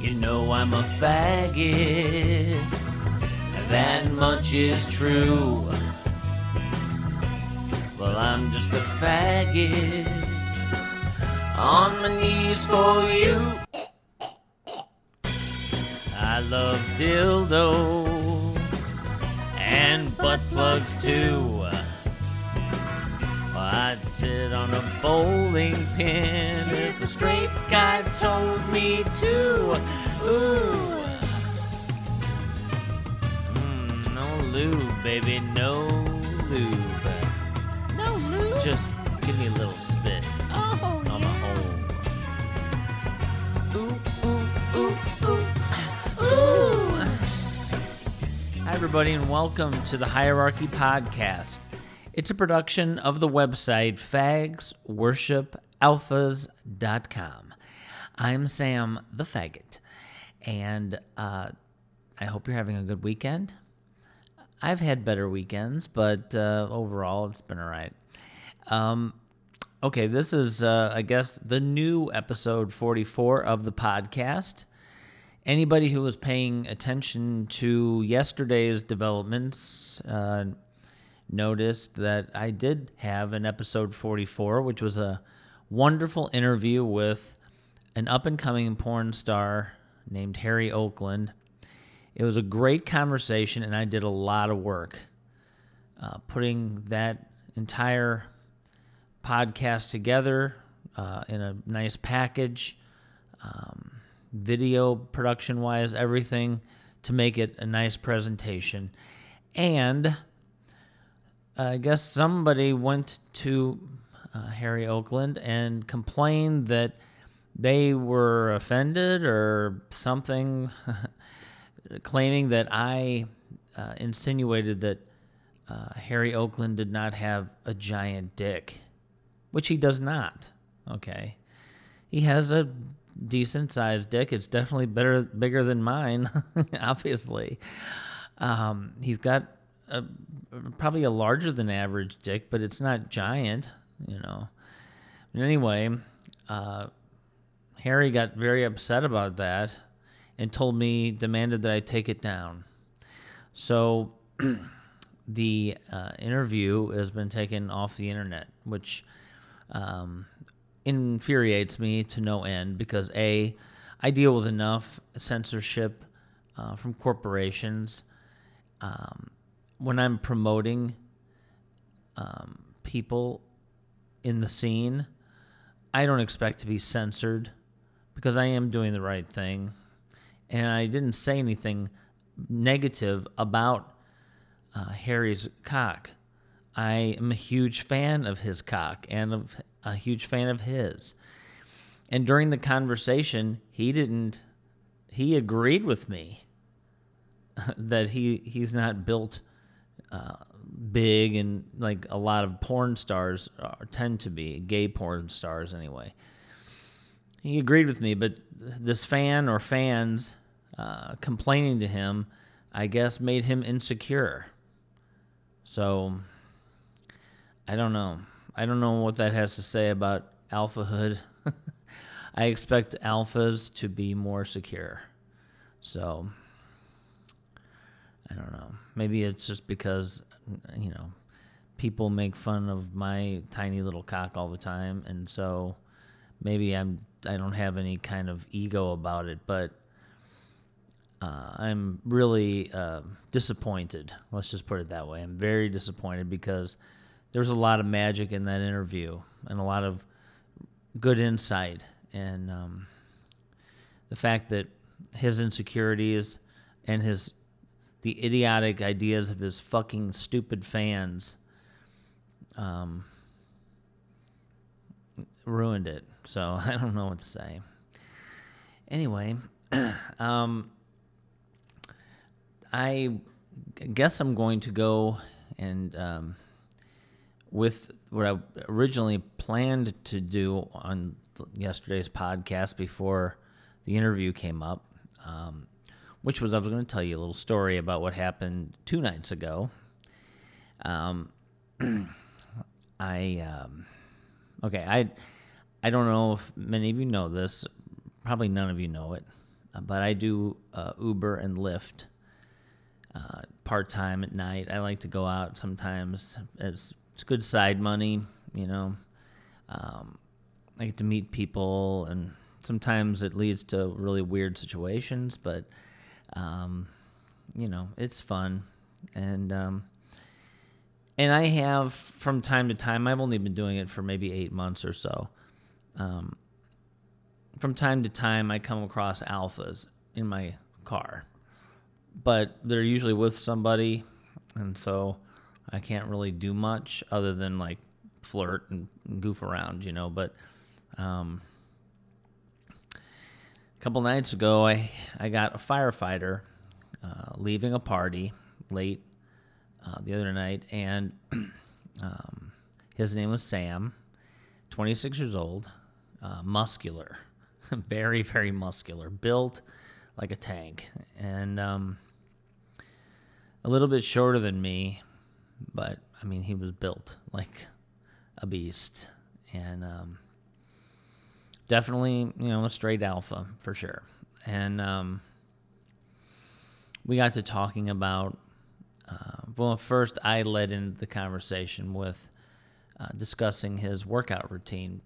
You know I'm a faggot, that much is true. Well, I'm just a faggot, on my knees for you. I love dildos and butt plugs too. I'd sit on a bowling pin if a straight guy told me to. Ooh. No lube, baby, no lube. No lube? Just give me a little spit on the hole. Ooh, ooh, ooh, ooh, ooh. Hi, everybody, and welcome to the Hierarchy Podcast. It's a production of the website fagsworshipalphas.com. I'm Sam the Faggot, and I hope you're having a good weekend. I've had better weekends, but overall it's been all right. Okay, this is, I guess, the new episode 44 of the podcast. Anybody who was paying attention to yesterday's developments noticed that I did have an episode 44, which was a wonderful interview with an up-and-coming porn star named Harry Oakland. It was a great conversation, and I did a lot of work putting that entire podcast together in a nice package, video production-wise, everything, to make it a nice presentation. And I guess somebody went to Harry Oakland and complained that they were offended or something, claiming that I insinuated that Harry Oakland did not have a giant dick, which he does not, okay? He has a decent-sized dick. It's definitely bigger than mine, obviously. He's got probably a larger than average dick, but it's not giant, you know. But anyway, Harry got very upset about that and demanded that I take it down. So the interview has been taken off the internet, which infuriates me to no end because A, I deal with enough censorship from corporations. When I'm promoting people in the scene, I don't expect to be censored because I am doing the right thing. And I didn't say anything negative about Harry's cock. I am a huge fan of his cock and a huge fan of his. And during the conversation, he agreed with me that he's not built big and like a lot of porn stars tend to be, gay porn stars anyway. He agreed with me, but this fan or fans complaining to him, I guess, made him insecure. So, I don't know. I don't know what that has to say about alphahood. I expect alphas to be more secure. So, I don't know. Maybe it's just because, you know, people make fun of my tiny little cock all the time, and so maybe I don't have any kind of ego about it, but I'm really disappointed. Let's just put it that way. I'm very disappointed because there's a lot of magic in that interview and a lot of good insight, and the fact that his insecurities and the idiotic ideas of his fucking stupid fans ruined it. So I don't know what to say. Anyway, I guess I'm going to go and with what I originally planned to do on yesterday's podcast before the interview came up, which was I was going to tell you a little story about what happened 2 nights ago. I don't know if many of you know this. Probably none of you know it. but I do Uber and Lyft part-time at night. I like to go out sometimes. It's good side money, you know. I get to meet people, and sometimes it leads to really weird situations, but, you know, it's fun. And I have, from time to time, I've only been doing it for maybe 8 months or so. From time to time, I come across alphas in my car, but they're usually with somebody, and so I can't really do much other than like flirt and goof around, you know. But a couple nights ago, I got a firefighter leaving a party late the other night, and his name was Sam, 26 years old, muscular, very, very muscular, built like a tank, and a little bit shorter than me, but I mean, he was built like a beast, and definitely, you know, a straight alpha for sure. And we got to talking about, well, first I led into the conversation with discussing his workout routine.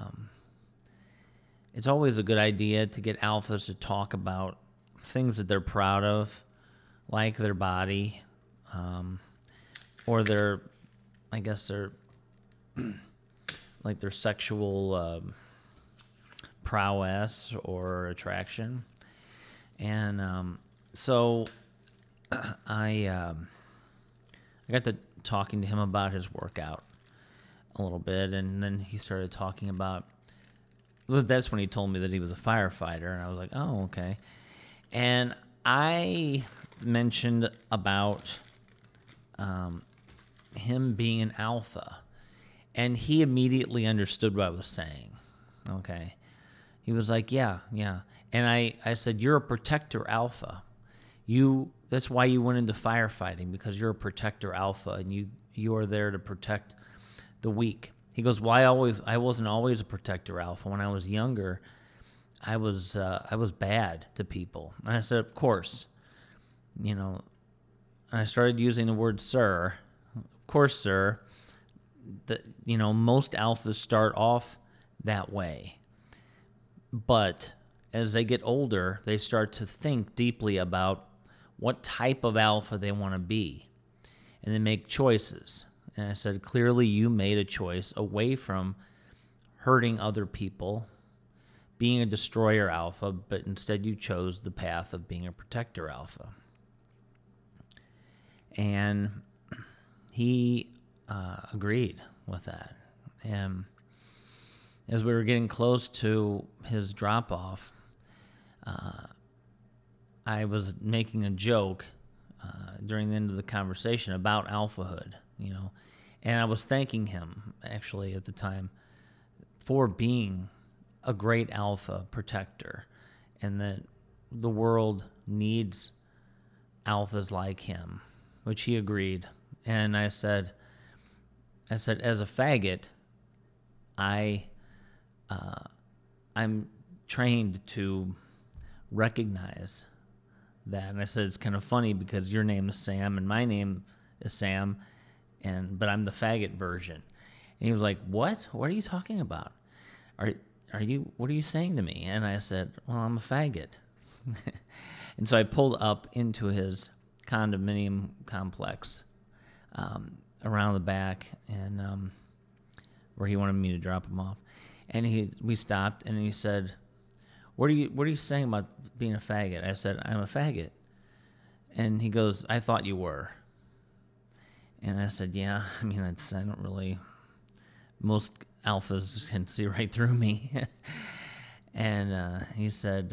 It's always a good idea to get alphas to talk about things that they're proud of, like their body, or their, I guess their, like their sexual prowess or attraction. And so I got to talking to him about his workout a little bit, and then he started talking about, that's when he told me that he was a firefighter, and I was like, oh, okay. And I mentioned about him being an alpha, and he immediately understood what I was saying, okay? He was like, yeah. And I said, you're a protector alpha. That's why you went into firefighting, because you're a protector alpha, and you are there to protect the weak. He goes, well, I wasn't always a protector alpha. When I was younger, I was bad to people. And I said, of course, you know. And I started using the word sir. Of course, sir. You know, most alphas start off that way. But as they get older, they start to think deeply about what type of alpha they want to be. And they make choices. And I said, clearly you made a choice away from hurting other people, being a destroyer alpha, but instead you chose the path of being a protector alpha. And he agreed with that. And as we were getting close to his drop-off, I was making a joke during the end of the conversation about alphahood, you know, and I was thanking him, actually, at the time, for being a great alpha protector, and that the world needs alphas like him, which he agreed. And I said, as a faggot, I'm trained to recognize that. And I said, it's kind of funny because your name is Sam and my name is Sam, but I'm the faggot version. And he was like, what are you talking about? What are you saying to me? And I said, well, I'm a faggot. And so I pulled up into his condominium complex around the back, and where he wanted me to drop him off. And we stopped, and he said, what are you saying about being a faggot? I said, I'm a faggot. And he goes, I thought you were. And I said, yeah, I mean, I don't really, most alphas can see right through me. And he said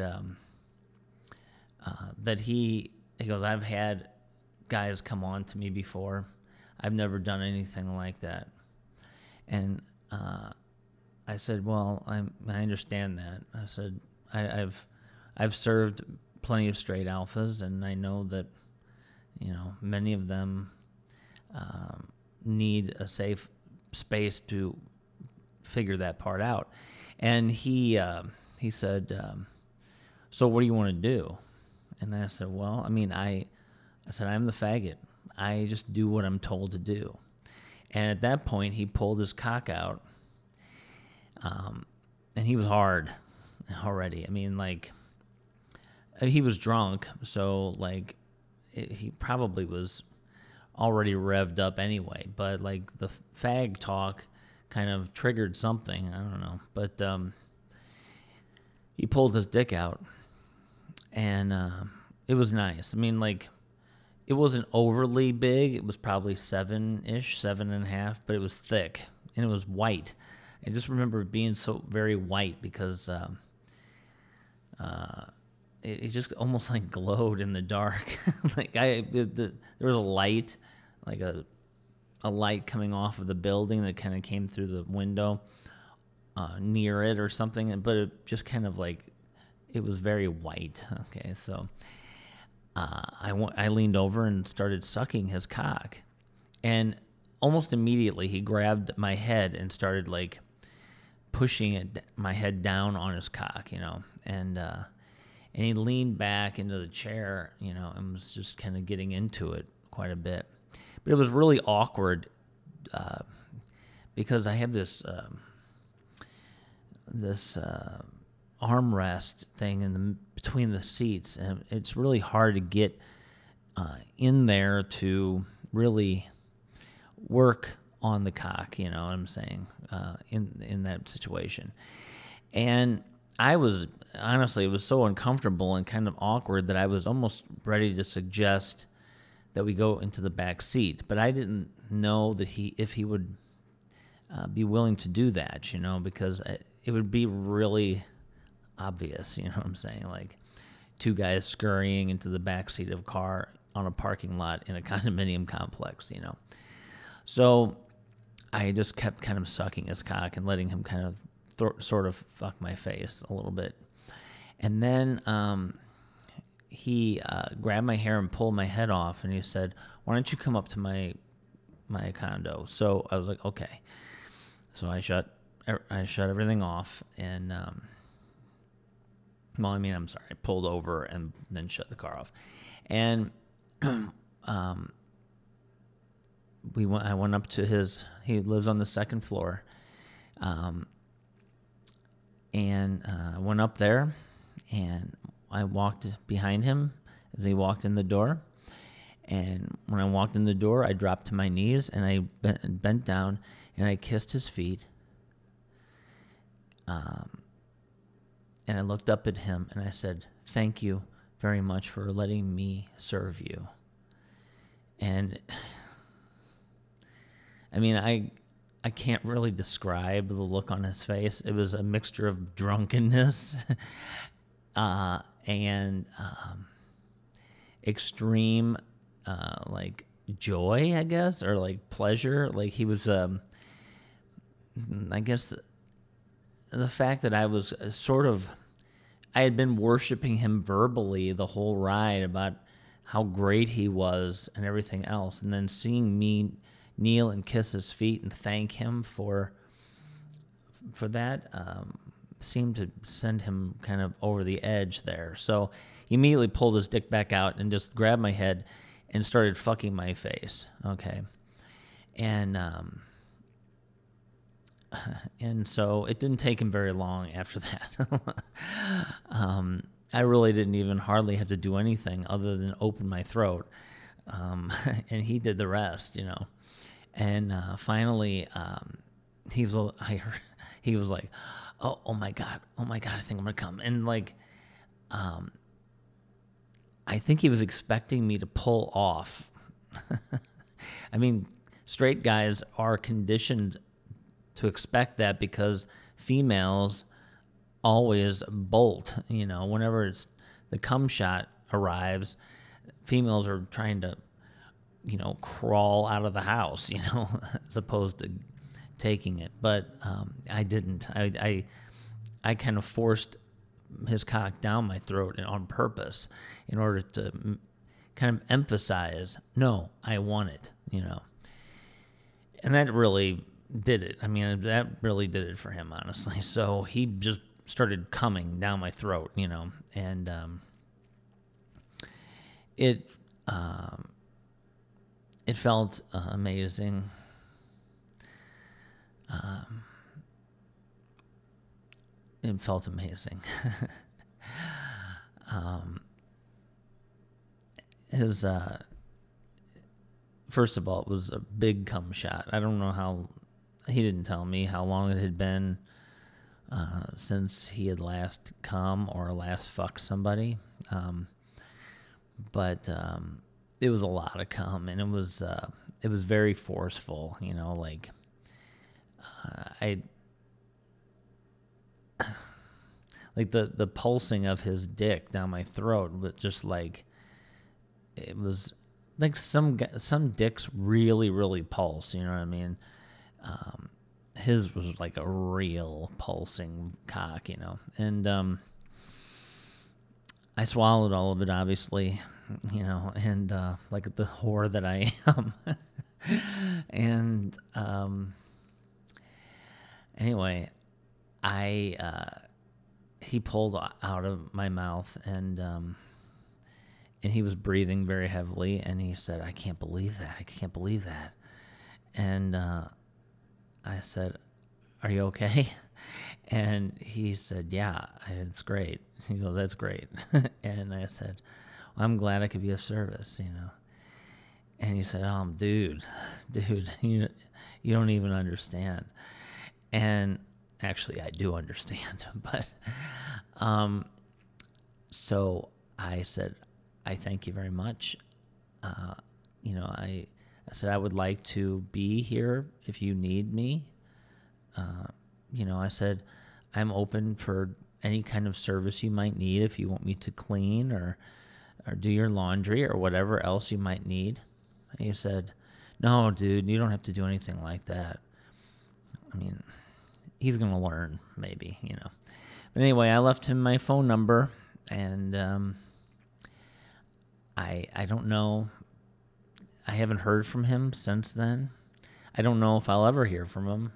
that he goes, I've had guys come on to me before. I've never done anything like that. And I said, well, I understand that. I said, I've served plenty of straight alphas, and I know that, you know, many of them need a safe space to figure that part out. And he said, so what do you want to do? And I said, well, I mean, I said, I'm the faggot. I just do what I'm told to do. And at that point, he pulled his cock out. And he was hard already. I mean, like, he was drunk, so, like, he probably was already revved up anyway. But, like, the fag talk kind of triggered something. I don't know. But he pulled his dick out, and it was nice. I mean, like, it wasn't overly big. It was probably 7-ish, 7.5, but it was thick, and it was white. I just remember it being so very white because it just almost like glowed in the dark. Like there was a light, like a light coming off of the building that kind of came through the window near it or something, but it just kind of like, it was very white. Okay, so I leaned over and started sucking his cock, and almost immediately he grabbed my head and started like pushing my head down on his cock, and he leaned back into the chair, and was just kind of getting into it quite a bit. But it was really awkward because I have this armrest thing between the seats, and it's really hard to get in there to really work on the cock, you know what I'm saying, in that situation. And I was, honestly, it was so uncomfortable and kind of awkward that I was almost ready to suggest that we go into the back seat. But I didn't know that if he would be willing to do that, because it would be really obvious, you know what I'm saying? Like two guys scurrying into the back seat of a car on a parking lot in a condominium complex, So I just kept kind of sucking his cock and letting him kind of sort of fuck my face a little bit. And then he grabbed my hair and pulled my head off, and he said, "Why don't you come up to my condo?" So I was like, okay. So I shut everything off, and I pulled over and then shut the car off. And I went up to he lives on the second floor. And I went up there, and I walked behind him as he walked in the door. And when I walked in the door, I dropped to my knees, and I bent down, and I kissed his feet. And I looked up at him, and I said, "Thank you very much for letting me serve you." And I mean, I can't really describe the look on his face. It was a mixture of drunkenness and extreme like joy, I guess, or like pleasure. Like he was, I guess the fact that I was I had been worshiping him verbally the whole ride about how great he was and everything else, and then seeing me kneel and kiss his feet and thank him for that seemed to send him kind of over the edge there. So he immediately pulled his dick back out and just grabbed my head and started fucking my face. Okay. And so it didn't take him very long after that. I really didn't even hardly have to do anything other than open my throat. And he did the rest, And finally, he was like, oh my God, I think I'm gonna come. And like, I think he was expecting me to pull off. I mean, straight guys are conditioned to expect that because females always bolt. Whenever the cum shot arrives, females are trying to crawl out of the house, as opposed to taking it. But I didn't. I kind of forced his cock down my throat on purpose in order to kind of emphasize, no, I want it, And that really did it. I mean, that really did it for him, honestly. So he just started coming down my throat, and it felt amazing. It felt amazing. His first of all, it was a big cum shot. I don't know how. He didn't tell me how long it had been since he had last come or last fucked somebody, but it was a lot of cum, and it was very forceful. Like the pulsing of his dick down my throat, but just like it was like some dicks really, really pulse. You know what I mean? His was like a real pulsing cock, and I swallowed all of it, obviously, and like the whore that I am. And anyway, he pulled out of my mouth, and he was breathing very heavily, and he said, I can't believe that. And I said, are you okay? And he said, yeah, it's great. He goes, that's great. And I said, well, I'm glad I could be of service, And he said, dude, you don't even understand. And actually, I do understand, but so I said, I thank you very much. I said, I would like to be here if you need me. I said, I'm open for any kind of service you might need if you want me to clean or do your laundry or whatever else you might need. And he said, no, dude, you don't have to do anything like that. I mean, he's going to learn, maybe, But anyway, I left him my phone number, and I don't know. I haven't heard from him since then. I don't know if I'll ever hear from him.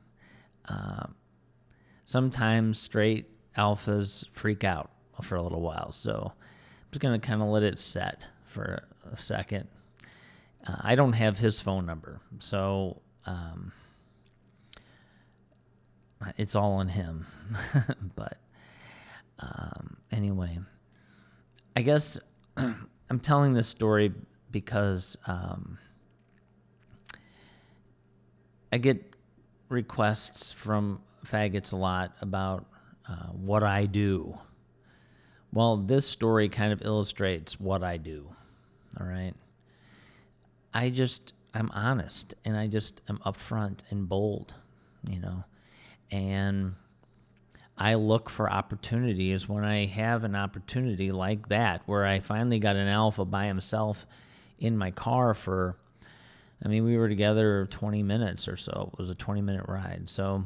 Sometimes straight alphas freak out for a little while, so I'm just going to kind of let it set for a second. I don't have his phone number, so it's all on him. But anyway, I guess I'm telling this story because I get requests from faggots a lot about what I do. Well, this story kind of illustrates what I do, all right? I'm honest, and I just am upfront and bold, and I look for opportunities when I have an opportunity like that, where I finally got an alpha by himself in my car we were together 20 minutes or so. It was a 20-minute ride. So,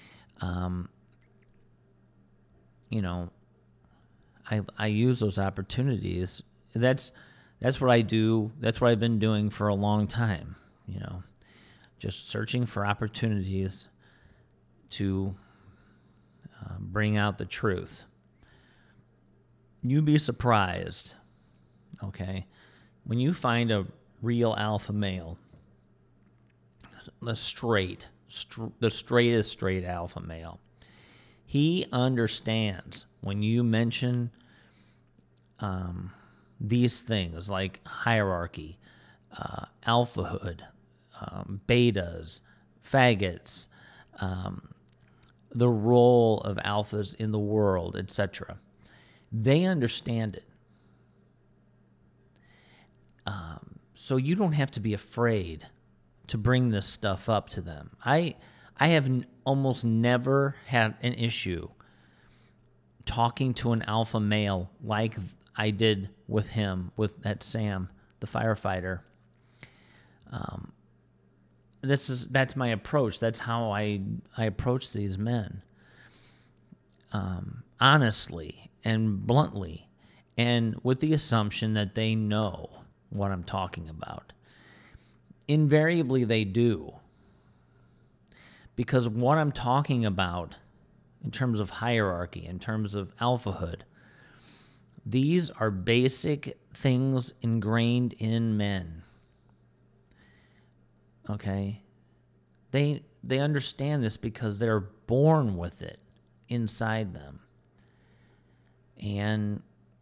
I use those opportunities. That's what I do. That's what I've been doing for a long time, just searching for opportunities to bring out the truth. You'd be surprised, okay, when you find a real alpha male, the straightest straight alpha male. He understands when you mention these things like hierarchy, alphahood, betas, faggots, the role of alphas in the world, etc. They understand it. So you don't have to be afraid to bring this stuff up to them. I have almost never had an issue talking to an alpha male like I did with him, with that Sam, the firefighter. That's my approach. That's how I approach these men. Honestly and bluntly, and with the assumption that they know what I'm talking about. Invariably, they do. Because what I'm talking about, in terms of hierarchy, in terms of alphahood. These are basic things ingrained in men. Okay? They understand this because they're born with it inside them. And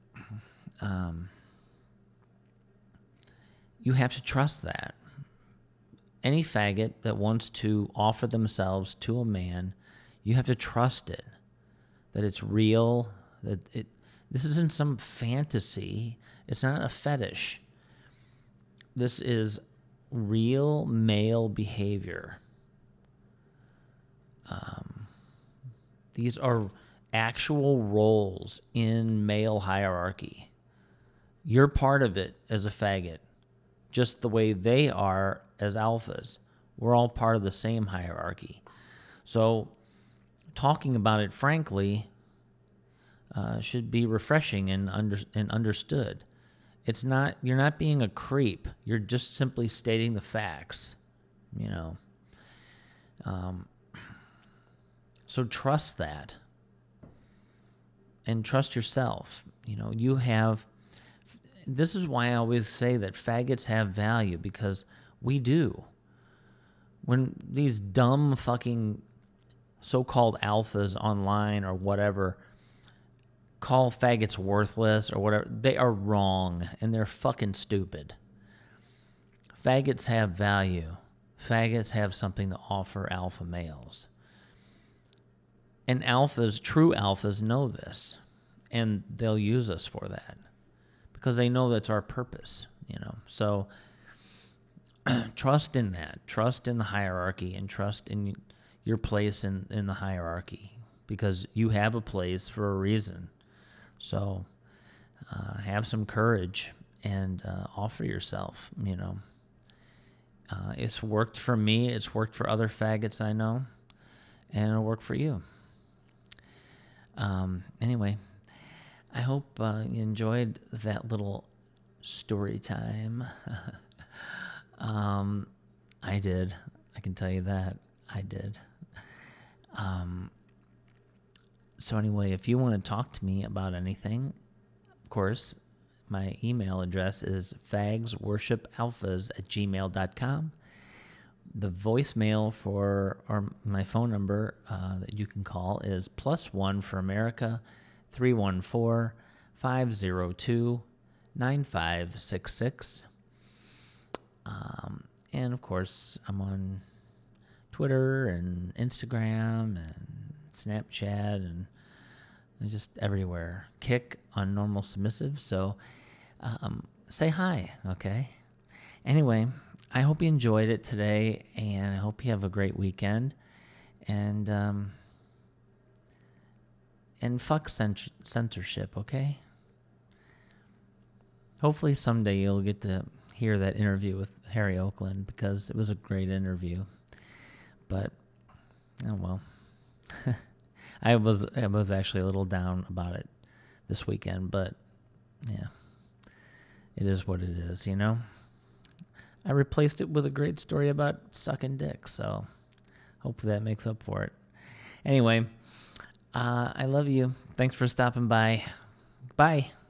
you have to trust that. Any faggot that wants to offer themselves to a man, you have to trust it, that it's real, this isn't some fantasy. It's not a fetish. This is real male behavior. These are actual roles in male hierarchy. You're part of it as a faggot, just the way they are as alphas. We're all part of the same hierarchy. So talking about it frankly should be refreshing and understood. It's not, you're not being a creep. You're just simply stating the facts, you know. So trust that. And trust yourself. You know, you have, this is why I always say that faggots have value, because we do. When these dumb fucking so-called alphas online or whatever call faggots worthless or whatever, they are wrong and they're fucking stupid. Faggots have value. Faggots have something to offer alpha males. And alphas, true alphas, know this. And they'll use us for that. Because they know that's our purpose, you know. So trust in that. Trust in the hierarchy and trust in your place in the hierarchy. Because you have a place for a reason. So have some courage and offer yourself, you know. It's worked for me. It's worked for other faggots I know. And it'll work for you. Anyway, I hope you enjoyed that little story time. I did. I can tell you that. I did. So anyway, if you want to talk to me about anything, of course, my email address is fagsworshipalphas@gmail.com. The voicemail or my phone number that you can call is +1 for America, 314-502-9566. And of course, I'm on Twitter and Instagram and Snapchat and just everywhere. Kick on Normal Submissive. So say hi, okay? Anyway, I hope you enjoyed it today, and I hope you have a great weekend. And fuck censorship, okay? Hopefully someday you'll get to hear that interview with Harry Oakland, because it was a great interview. But, oh well. I was actually a little down about it this weekend, but yeah, it is what it is, you know? I replaced it with a great story about sucking dick, so hopefully that makes up for it. Anyway, I love you. Thanks for stopping by. Bye.